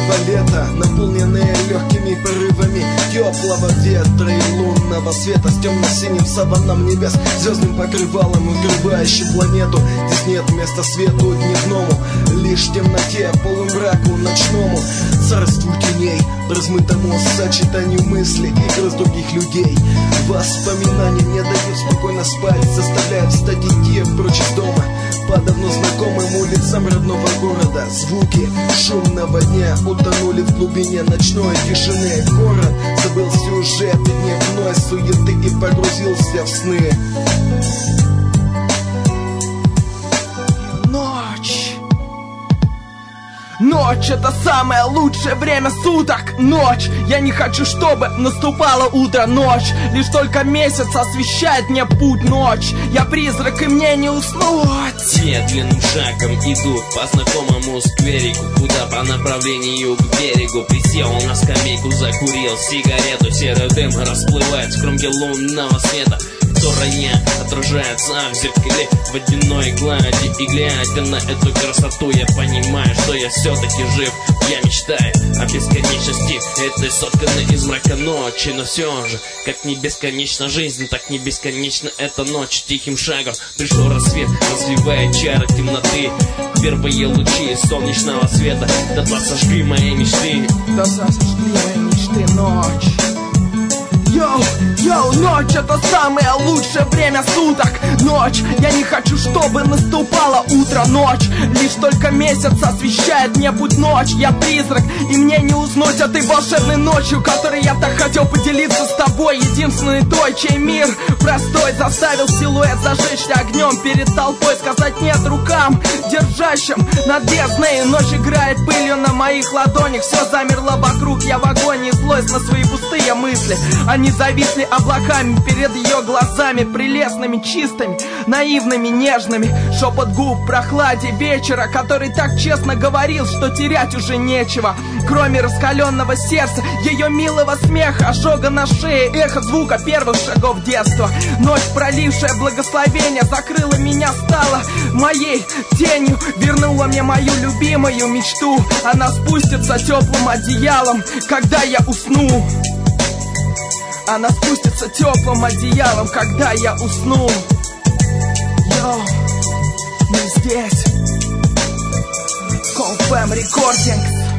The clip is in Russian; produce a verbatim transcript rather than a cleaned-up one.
летнего лета, наполненные легкими порывами теплого ветра и лунного света, с темно-синим саванном небес, звездным покрывалом, укрывающим планету. Здесь нет места свету дневному, лишь темноте, полумраку ночному, царству теней, размытому сочетанию мыслей и грыз других людей. Воспоминания не дают спокойно спать, заставляют встать идти прочь из дома по давно знакомым улицам родного города. Звуки шумного дня утонули в глубине ночной тишины. Город забыл сюжет и дневной суеты и погрузился в сны. Ночь. Ночь — это самое лучшее время суток. Ночь. Я не хочу, чтобы наступало утро. Ночь. Лишь только месяц освещает мне путь. Ночь. Я призрак, и мне не уснуть. Медленным шагом иду по знакомому скверику, куда по направлению к берегу. Присел на скамейку, закурил сигарету. Серый дым расплывается в кромке лунного света, которая отражается в зеркале водяной глади. И глядя на эту красоту, я понимаю, что я все-таки жив. Я мечтаю о бесконечности этой сотканной из мрака ночи. Но все же, как не бесконечна жизнь, так не бесконечна эта ночь. Тихим шагом пришел рассвет, развивая чары темноты. Первые лучи солнечного света дотла сожгли мои мечты. Дотла сожгли мои мечты. Ночь. Йоу, йоу, ночь — это самое лучшее время суток. Ночь. Я не хочу, чтобы наступало утро. Ночь. Лишь только месяц освещает мне путь. Ночь. Я призрак, и мне не уснуть этой волшебной ночью, которой я так хотел поделиться с тобой. Единственный той, чей мир простой заставил силуэт зажечься огнем перед толпой. Сказать нет рукам, держащим над бездной. Ночь играет пылью на моих ладонях. Все замерло вокруг, я в агонии. Злость на свои пустые мысли. Они зависли облаками перед ее глазами, прелестными, чистыми, наивными, нежными. Шепот губ в прохладе вечера, который так честно говорил, что терять уже нечего, кроме раскаленного сердца, ее милого смеха, ожога на шее, эхо звука первых шагов детства. Ночь, пролившая благословение, закрыла меня, стала моей тенью, вернула мне мою любимую мечту. Она спустится теплым одеялом, когда я усну. Она спустится теплым одеялом, когда я усну. Йоу, мы здесь. Колл эф эм Recordings.